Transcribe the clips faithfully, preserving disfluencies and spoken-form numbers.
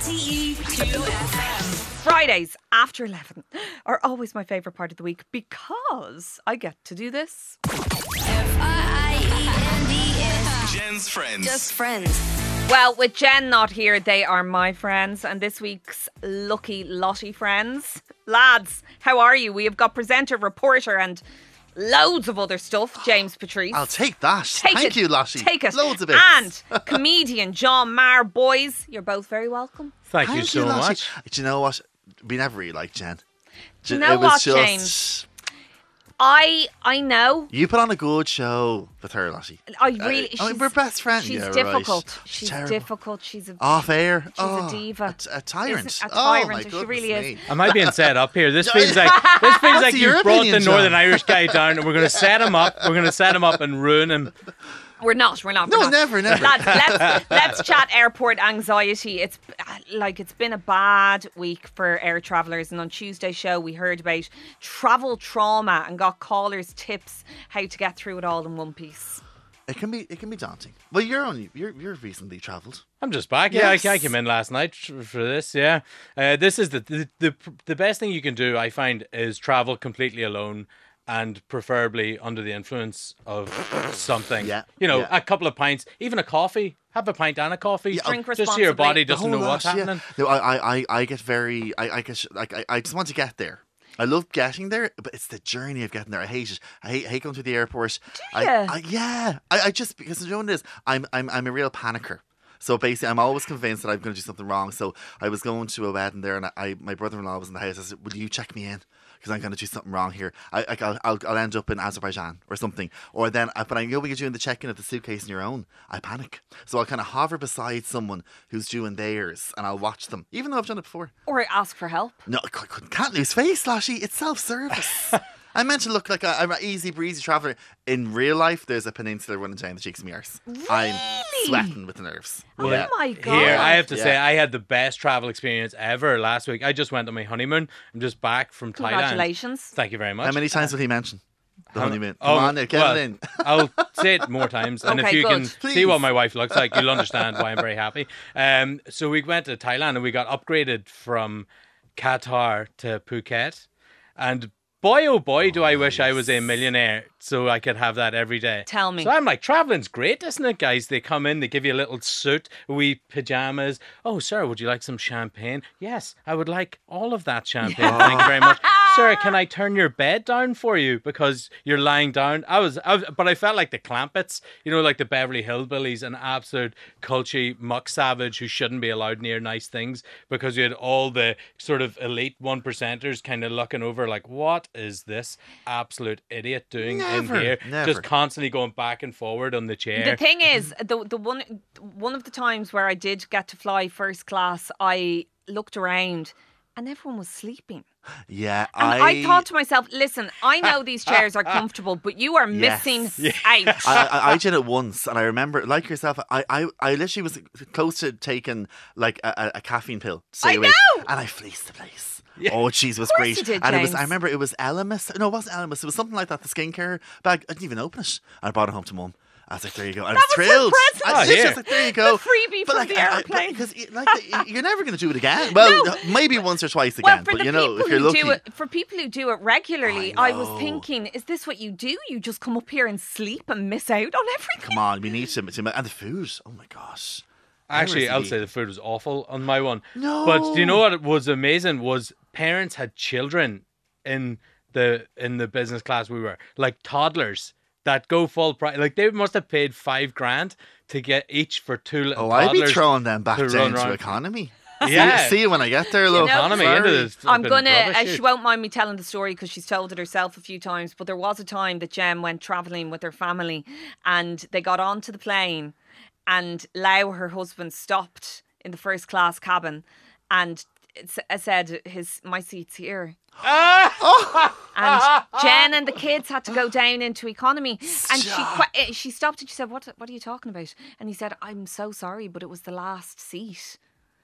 R T E two F M. Fridays after eleven are always my favourite part of the week because I get to do this. F I E N D S. Jen's friends. Just friends. Well, with Jen not here, they are my friends, and this week's lucky Lottie friends. Lads, how are you? We have got presenter, reporter, and loads of other stuff. James Patrice. I'll take that. Take Thank it. you, Lottie. Take it. Loads of it. And comedian John Marr. Boys, you're both very welcome. Thank, you Thank so Lottie. much. Do you know what? We never really liked Jen. Do you J- know it was what, just, James? I I know. You put on a good show with her, Lottie. I really. I mean, she's- we're best friends. She's Yeah, right. difficult. She's She's terrible. difficult. She's a Off air. She's oh, a diva. A, a tyrant. Isn't- a Oh, tyrant, my she goodness really is. me. Am I being set up here? This feels like this feels like your you brought opinion, the Northern John? Irish guy down, and we're going to set him up. We're going to set him up and ruin him. We're not. We're not. No, we're not. never, never. Lads, let's let's chat airport anxiety. It's uh, like it's been a bad week for air travellers, and on Tuesday's show we heard about travel trauma and got callers' tips how to get through it all in one piece. It can be. It can be daunting. Well, you're only. You're you're recently travelled. I'm just back. Yeah, Yes. I, I came in last night for for this. Yeah, uh, this is the, the the the best thing you can do. I find is travel completely alone. And preferably under the influence of something. Yeah, You know, yeah. a couple of pints, even a coffee. Have a pint and a coffee. Drink just so your responsibly. body The doesn't know whole what's lot, yeah. happening. No, I, I, I, I get very. I, I get like. I, I just want to get there. I love getting there, but it's the journey of getting there. I hate it. I hate, I hate going to the airport. Do ya? I, I, yeah. I, I just because you know what it is. I'm, I'm, I'm a real panicker. So basically, I'm always convinced that I'm going to do something wrong. So I was going to a wedding there, and I, my brother-in-law was in the house. I said, "Will you check me in? Because I'm going to do something wrong here. I, I, I'll, I'll, I'll end up in Azerbaijan or something." Or then, I- but I know when you're doing the check-in of the suitcase on your own, I panic. So I'll kind of hover beside someone who's doing theirs, and I'll watch them, even though I've done it before. Or ask for help. No, I c- c- can't lose face, Lottie. It's self-service. I meant to look like a, I'm an easy breezy traveller. In real life, there's a peninsula running down the cheeks of my arse. I'm sweating with the nerves. Oh Yeah. my god! Here, I have to Yeah. say, I had the best travel experience ever last week. I just went on my honeymoon. I'm just back from Thailand. Congratulations. Thank you very much. How many times will he mention the How- honeymoon? oh, Come on now, get well, it in. I'll say it more times, and if Okay, you good. can see Please. what my wife looks like, you'll understand why I'm very happy. Um, so we went to Thailand, and we got upgraded from Qatar to Phuket, and boy, oh boy, do I wish I was a millionaire so I could have that every day. Tell me. So I'm like, traveling's great, isn't it, guys? They come in, they give you a little suit, wee pajamas. Oh, sir, would you like some champagne? Yes, I would like all of that champagne. Thank you very much. Sir, can I turn your bed down for you because you're lying down? I was, I was, but I felt like the Clampets, you know, like the Beverly Hillbillies, an absolute culchy muck savage who shouldn't be allowed near nice things because you had all the sort of elite one percenters kind of looking over like, what is this absolute idiot doing Never, in here? never. Just constantly going back and forward on the chair. The thing is, the the one one of the times where I did get to fly first class, I looked around and everyone was sleeping. Yeah, And I, I, thought to myself, listen, I know these chairs are comfortable, but you are Yes. missing out. I, I, I did it once, and I remember, like yourself, I, I, I literally was close to taking like a, a, a caffeine pill. To stay I awake, know! and I fleeced the place. Oh, jeez, it was course great. you did, and it was, James. I remember it was Elemis. No, it wasn't Elemis. It was something like that. The skincare bag. I didn't even open it. I brought it home to mum. I was like, there you go. I was That was her thrilled. present. I Oh, was literally here. like, there you go. The freebie from the I- I- airplane. Because like, you're never going to do it again. Well, No. maybe once or twice Well, again. for but the you know, people if you're who lucky. do it, for people who do it regularly, I I, was know. thinking, is this what you do? You just come up here and sleep and miss out on everything. Come on, we need to, to. And the food. Oh my gosh. Actually, I'll Seriously. say the food was awful on my one. No. But do you know what was amazing was parents had children in the in the business class we were, like toddlers that go full price. Like they must have paid five grand to get each for two little Oh, I'd be toddlers. throwing them back to down run to around. economy. Yeah. See, see you when I get there, love. know- Economy Sorry. into this. I'm flipping gonna. rubbish Uh, shoot. she won't mind me telling the story because she's told it herself a few times. But there was a time that Jem went travelling with her family, and they got onto the plane, and Lau, her husband, stopped in the first class cabin, and it s- I said, "His my seat's here." And Jen and the kids had to go down into economy, and she qui- eh, she stopped and she said, "What what are you talking about?" And he said, "I'm so sorry, but it was the last seat."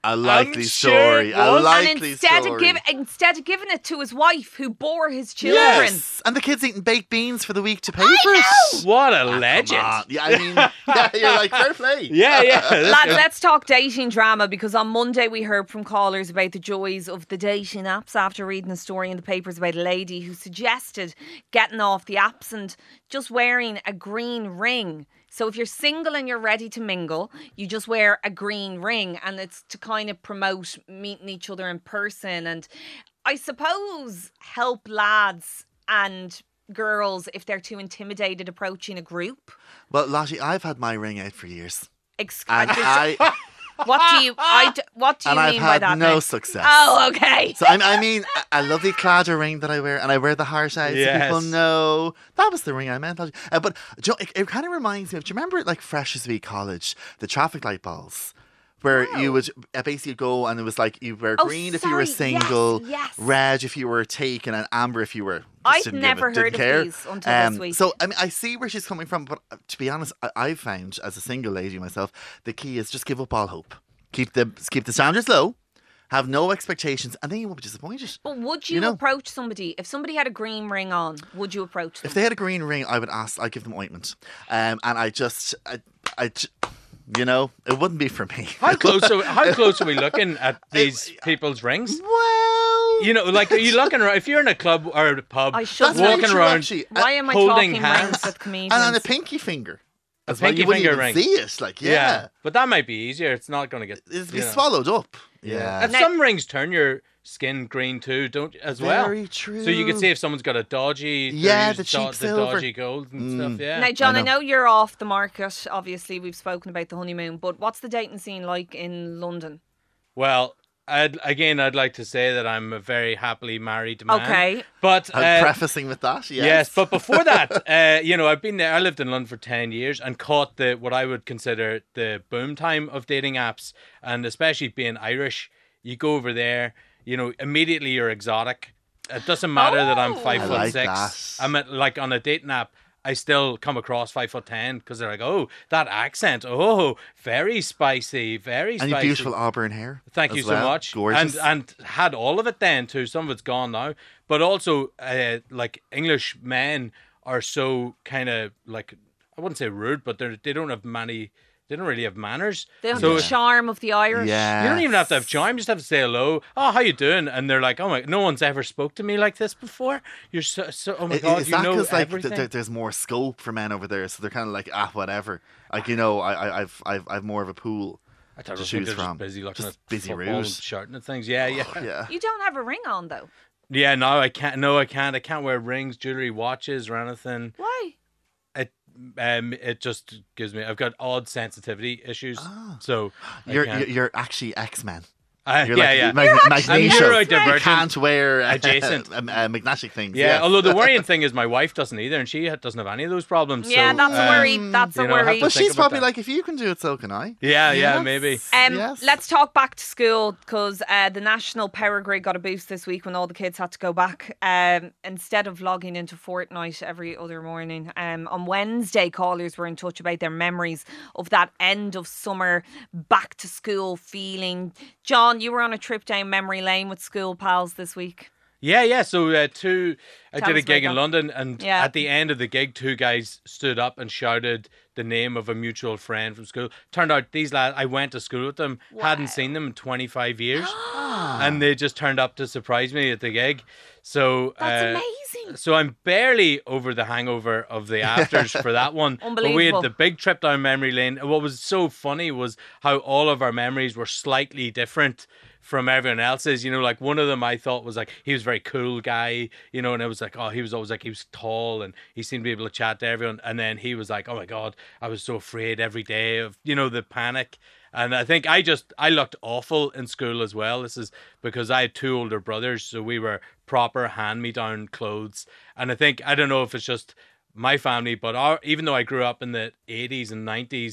A likely I'm sure story. it A was. likely and instead story. of give, instead of giving it to his wife, who bore his children. Yes. And the kids eating baked beans for the week to pay for it. What a Ah, come legend. on. Yeah, I mean, yeah, you're like, fair play. Yeah, yeah. Lads, let's talk dating drama, because on Monday we heard from callers about the joys of the dating apps after reading a story in the papers about a lady who suggested getting off the apps and just wearing a green ring. So if you're single and you're ready to mingle, you just wear a green ring, and it's to kind of promote meeting each other in person and I suppose help lads and girls if they're too intimidated approaching a group. Well, Lottie, I've had my ring out for years. Ex- And just- I what do you I d- what do you and I've mean by had that? no now? success. Oh, okay. So I, I mean, a, a lovely cladder ring that I wear, and I wear the heart out, so Yes. people know that was the ring I meant. Uh, but do you know, it, it kind of reminds me of. Do you remember, like Freshers Week College, the traffic light balls, where you would uh, basically go and it was like you wear Oh, green if you were sorry, yes, single, yes. red if you were taken, and amber if you were. just I've didn't give never it, didn't heard of care. these until this Um, week. So I mean, I see where she's coming from, but uh, to be honest, I, I've found as a single lady myself, the key is just give up all hope, keep the keep the standards low, have no expectations, and then you won't be disappointed. But would you, You know. approach somebody if somebody had a green ring on? Would you approach them? If they had a green ring, I would ask. I'd give them ointment, um, and I just, I, I, j- you know, it wouldn't be for me. How close are how close are we looking at these people's rings? Well, You know, like, are you looking around? If you're in a club or a pub, I should that's know. very walking true, around, actually. Why am I holding talking hands. rings with comedians? and on a pinky finger. A as well. pinky You wouldn't finger even ring. see it, like yeah, but that might be easier. It's not going to get. it'd be you know. swallowed up. Yeah, And Now- some rings turn your skin green too, don't as well? Very true. So you can see if someone's got a dodgy, Yeah, there's the cheap do- the silver. dodgy gold and Mm. stuff. Yeah. Now, John, I I know. know. you're off the market. Obviously, we've spoken about the honeymoon, but what's the dating scene like in London? Well, I'd, again, I'd like to say that I'm a very happily married man. Okay. But I'm uh, prefacing with that. Yes, Yes, but before that, uh, you know, I've been there. I lived in London for ten years and caught the what I would consider the boom time of dating apps, and especially being Irish, you go over there, you know, immediately you're exotic. It doesn't matter that I'm five Oh. I foot like six. that. I'm at, like on a dating app. I still come across five foot ten because they're like, oh, that accent, oh, very spicy, very and spicy. your beautiful auburn hair. Thank as you so well. much. Gorgeous. And and had all of it then too. Some of it's gone now, but also uh, like English men are so kind of like I wouldn't say rude, but they they don't have many. They don't really have manners. They have So the it- charm of the Irish. yeah, you don't even have to have charm. You just have to say hello. Oh, how you doing? And they're like, oh my, no one's ever spoke to me like this before. You're so, so oh my I- god, Is you that know because like everything. th- th- there's more scope for men over there, so they're kind of like ah whatever. Like you know, I, I I've I've I've more of a pool I to don't think choose they're just from. busy looking Just at busy football, rude. shouting at things. Yeah, yeah, Yeah. You don't have a ring on, though. yeah. No, I can't. No, I can't. I can't wear rings, jewelry, watches, or anything. Why? It um it just gives me I've got odd sensitivity issues, so I You're can't- you're, you're actually X Men. Uh, You're yeah, like yeah. Mag- Magneto. neurodivergent. You can't wear uh, Adjacent. uh, uh, magnetic things. Yeah, yes. although the worrying thing is my wife doesn't either, and she ha- doesn't have any of those problems. Yeah, so, that's a uh, worry. That's you a know, I have worry. to Well, think she's about probably that. like, if you can do it, so can I. Yeah, yeah, Yes. maybe. Um, Yes. Let's talk back to school, because uh, the national power grid got a boost this week when all the kids had to go back. Um, instead of logging into Fortnite every other morning, um, on Wednesday, callers were in touch about their memories of that end of summer back to school feeling. John, you were on a trip down memory lane with school pals this week. Yeah, yeah. So uh, two, I Tell did a us gig about in that. London, and Yeah. at the end of the gig, two guys stood up and shouted the name of a mutual friend from school. Turned out these lads, I went to school with them, hadn't seen them in twenty-five years, and they just turned up to surprise me at the gig. So That's uh, amazing. So I'm barely over the hangover of the afters for that one. But we Unbelievable. had the big trip down memory lane. And what was so funny was how all of our memories were slightly different from everyone else's. You know, like one of them I thought was like, he was a very cool guy, you know, and it was like, oh, he was always like, he was tall and he seemed to be able to chat to everyone. And then he was like, oh my God, I was so afraid every day of, you know, the panic. And I think I just, I looked awful in school as well. This is because I had two older brothers, so we were proper hand-me-down clothes. And I think, I don't know if it's just my family, but our, even though I grew up in the eighties and nineties,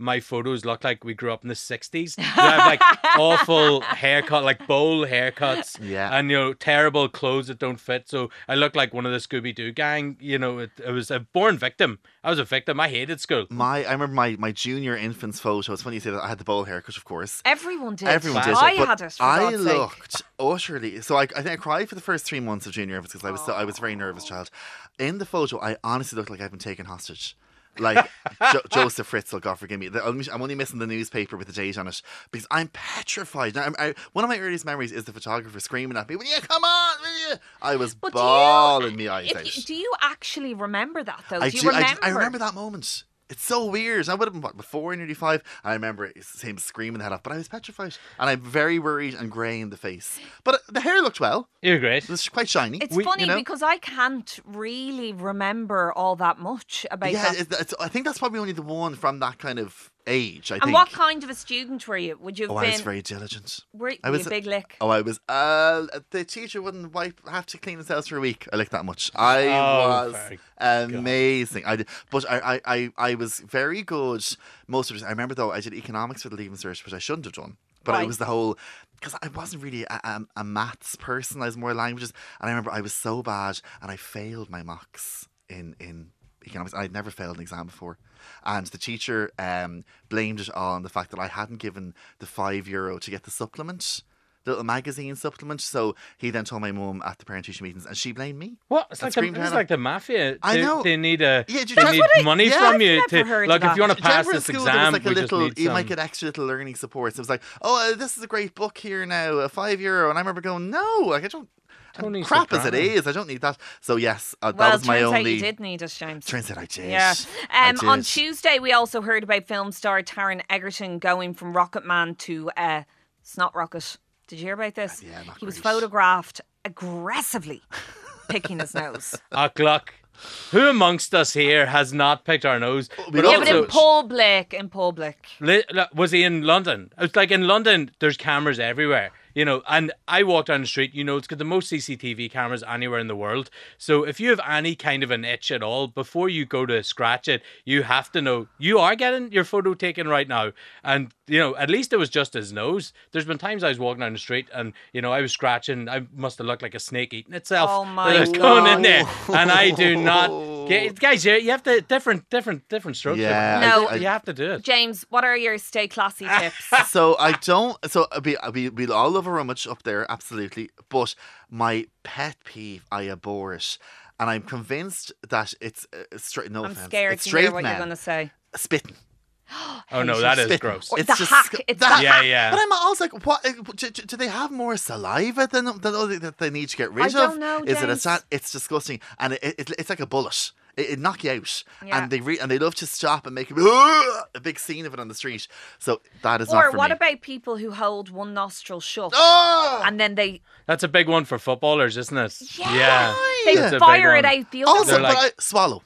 my photos look like we grew up in the sixties. I have like awful haircut, like bowl haircuts, Yeah. and you know terrible clothes that don't fit. So I look like one of the Scooby Doo gang. You know, it, it was a born victim. I was a victim. I hated school. My, I remember my, my junior infant's photo. It's funny you say that. I had the bowl haircut, of course. Everyone did. Everyone did. I but had it. For I God's sake. looked utterly. So I, I think I cried for the first three months of junior infants because I was so, I was a very nervous child. In the photo, I honestly looked like I'd been taken hostage. Like jo- Joseph Fritzl, God forgive me. The- I'm only missing the newspaper with the date on it because I'm petrified. Now, I'm, I, one of my earliest memories is the photographer screaming at me, "Will you come on? Will you?" I was But do you- bawling my eyes If out. you, do you actually remember that though? I do you do. I, remember? I remember that moment. It's so weird. I would have been what, before nearly five. I remember him screaming the head off, but I was petrified, and I'm very worried and grey in the face. But uh, the hair looked well. You're great. It was quite shiny. It's We- funny you know? because I can't really remember all that much about yeah, that. it's, it's, I think that's probably only the one from that kind of age. I And think. what kind of a student were you? Would you have Oh, been? I was very diligent. Were, were I was you a big lick? Oh, I was. Uh, the teacher wouldn't wipe. Have to clean his house for a week. I licked that much. I Oh, was very amazing. I did, but I, I, I, I was very good. Most of it. I remember though. I did economics for the Leaving Cert, which I shouldn't have done. But Right. it was the whole because I wasn't really a, a, a maths person. I was more languages, and I remember I was so bad, and I failed my mocks in in economics. I'd never failed an exam before. And the teacher um, blamed it all on the fact that I hadn't given the five euro to get the supplement, the little magazine supplement. So he then told my mum at the parent-teacher meetings, and she blamed me. What? It's And like the, screamed it's down like the mafia. I They- know. They need a. Yeah, do you they know- need That's what I- money yeah, from you I've to never heard like of if you that. want to Do you pass remember in this school there was exam. like a we just little, need you some. might get extra little learning supports. It was like, oh, uh, this is a great book here now, a five euro. And I remember going, no, like I don't. I'm Tony crap as it Soprano. is, I don't need that. So yes, uh, that Well, was my turns out only. you did need it, James. Turns out I did. Yeah. I Um, on did. Tuesday, we also heard about film star Taron Egerton going from Rocket Man to uh, Snot Rocket. Did you hear about this? Yeah, not he was great. photographed aggressively picking his nose. Ah, Gluck. Who amongst us here has not picked our nose? we But all Yeah, but in also, public, in public. li- li- was he in London? It's like in London, there's cameras everywhere. You know, and I walk down the street, you know, it's got the most C C T V cameras anywhere in the world. So if you have any kind of an itch at all, before you go to scratch it, you have to know you are getting your photo taken right now. And, you know, at least it was just his nose. There's been times I was walking down the street and, you know, I was scratching. I must have looked like a snake eating itself. Oh, my I was going in God. there. And I do not get, guys, you, you have to, different, different, different strokes. Yeah, No. I- You have to do it. James, what are your stay classy tips? So I don't. So we we we all love a rummage up there, absolutely. But my pet peeve, I abhor it, and I'm convinced that it's uh, straight. No I'm offense, scared it's to straight hear what men you're going to say. spitting. Oh, no, that is Spitting. gross. Or It's the just hack. sc- It's that- the Yeah, hack. yeah. But I'm also like, what? uh, Do, do do they have more saliva than than other that they need to get rid I of? don't know, Is it a James. sat? It's disgusting, and it, it, it's like a bullet. It, it knock you out, Yeah. and they re- and they love to stop and make a, a big scene of it on the street. So that is not Or for what me. about people who hold one nostril shut Oh! and then they That's a big one for footballers, isn't it? Yeah. they That's a big fire it one. out the other Also, They're way? but like- I, swallow.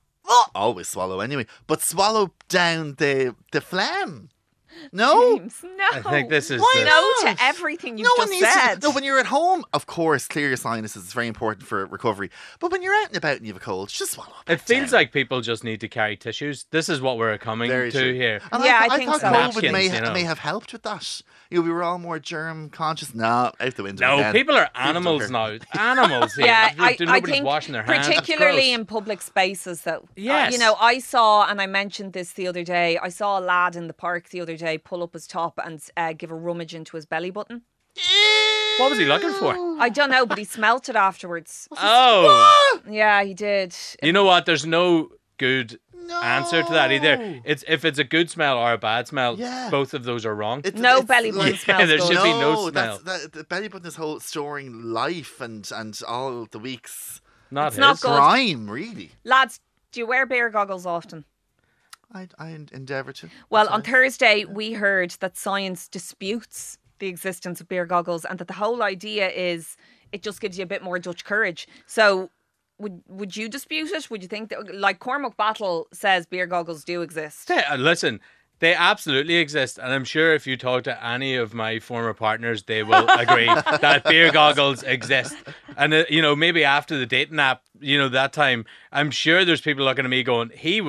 Always swallow anyway. But swallow down the the phlegm. No? James, no. I think this is Why the- no not? to everything you've no one just needs said. to. No, when you're at home, of course, clear your sinuses. It's very important for recovery. But when you're out and about and you have a cold, just swallow. It back feels down. like people just need to carry tissues. This is what we're coming Very to true. here. And Yeah, I, I th- think thought so. COVID Napkins, may, you know. may have helped with that. You know, we were all more germ conscious. No, out the window. No, again. people are don't animals care. now. Animals here. Yeah, I, I Nobody's think washing their hands. It's particularly gross. in public spaces, though. Uh, Yes. you know, I saw, and I mentioned this the other day. I saw a lad in the park the other day pull up his top and uh, give a rummage into his belly button. What was he looking for? I don't know, but he smelt it afterwards. Oh, Yeah, he did. you know what? There's no good No. answer to that either. It's if it's a good smell or a bad smell. Yeah. Both of those are wrong. It's- No it's belly button like- smells there good. should be no that's- smell. That, the belly button is whole storing life and and all the weeks not it's his. not good. crime, really. Lads, do you wear beer goggles often? I I endeavour to. Well, That's on right. Thursday, we heard that science disputes the existence of beer goggles and that the whole idea is it just gives you a bit more Dutch courage. So, would would you dispute it? Would you think that, like Cormac Battle says, beer goggles do exist? Yeah, listen, they absolutely exist, and I'm sure if you talk to any of my former partners, they will agree that beer goggles exist. And uh, you know, maybe after the dating app, you know, that time, I'm sure there's people looking at me going, "He was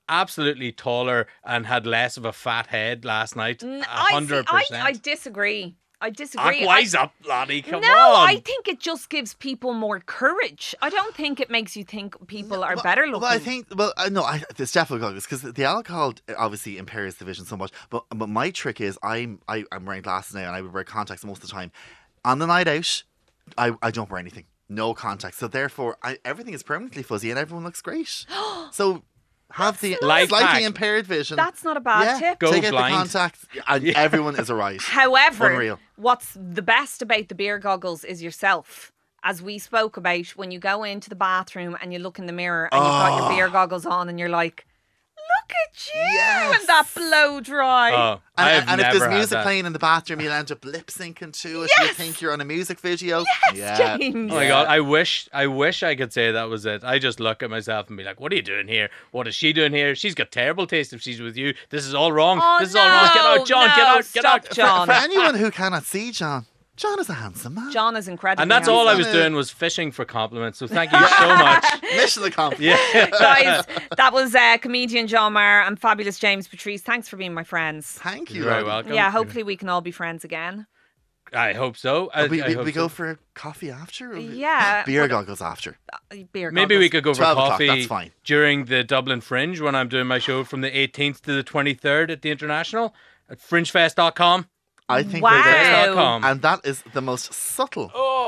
absolutely taller and had less of a fat head last night. A N- I, see, hundred I, percent. I disagree. I disagree. Wise I- up, laddie. Come no, on. I think it just gives people more courage. I don't think it makes you think people are Well, better looking. Well, I think, well, uh, no, I, it's definitely goggles because the alcohol obviously impairs the vision so much. But but my trick is I'm I, I'm wearing glasses now and I would wear contacts most of the time. On the night out, I, I don't wear anything, no contacts. So therefore, I, everything is permanently fuzzy and everyone looks great. So have the Life slightly hack. impaired vision. That's not a bad yeah, tip. Go take out blind. the contacts and everyone is alright. However, Unreal. what's the best about the beer goggles is yourself. As we spoke about, when you go into the bathroom and you look in the mirror and you've got your Oh. beer goggles on and you're like, look at you Yes. and that blow dry. Oh, And, I've and if never there's had music that. playing in the bathroom, you'll end up lip syncing to it. You Yes. think you're on a music video. yes, yeah. James. Oh my god! I wish, I wish I could say that was it. I just look at myself and be like, "What are you doing here? What is she doing here? She's got terrible taste if she's with you. This is all wrong. Oh, this is all wrong. Get no, out, John! no, get out! Get stop, out!" John. For anyone who cannot see John, John is a handsome man. John is incredible. And that's all I was Handsome. doing was fishing for compliments. So thank you so much. Mission accomplished. Yeah. Guys, that was uh, comedian John Maher and fabulous James Patrice. Thanks for being my friends. Thank you. You're very Roddy. welcome. Yeah, hopefully we can all be friends again. I hope so. I, We, I we, hope we so. go for a coffee after? Or we- Yeah. Beer goggles after. Beer Maybe we could go for twelve o'clock, coffee that's fine. during the Dublin Fringe when I'm doing my show from the eighteenth to the twenty-third at the International at fringe fest dot com. I think Wow. we're there. Fringe dot com. And that is the most subtle.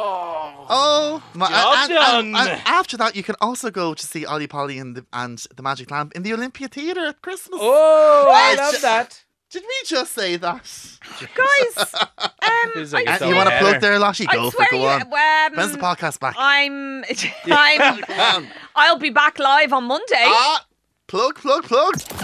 Oh. Oh, my, Job and, and- done. and after that, you can also go to see Ollie Polly and the, and the Magic Lamp in the Olympia Theatre at Christmas. Oh, I Uh, love ju- that. Did we just say that? Guys, um, Feels like I it's Uh, all you want to better. plug there, Lottie? I Go for swear it. Go you, on. um, When's the podcast back? I'm, I'm, Come on. I'll be back live on Monday. Ah, plug, plug, plug.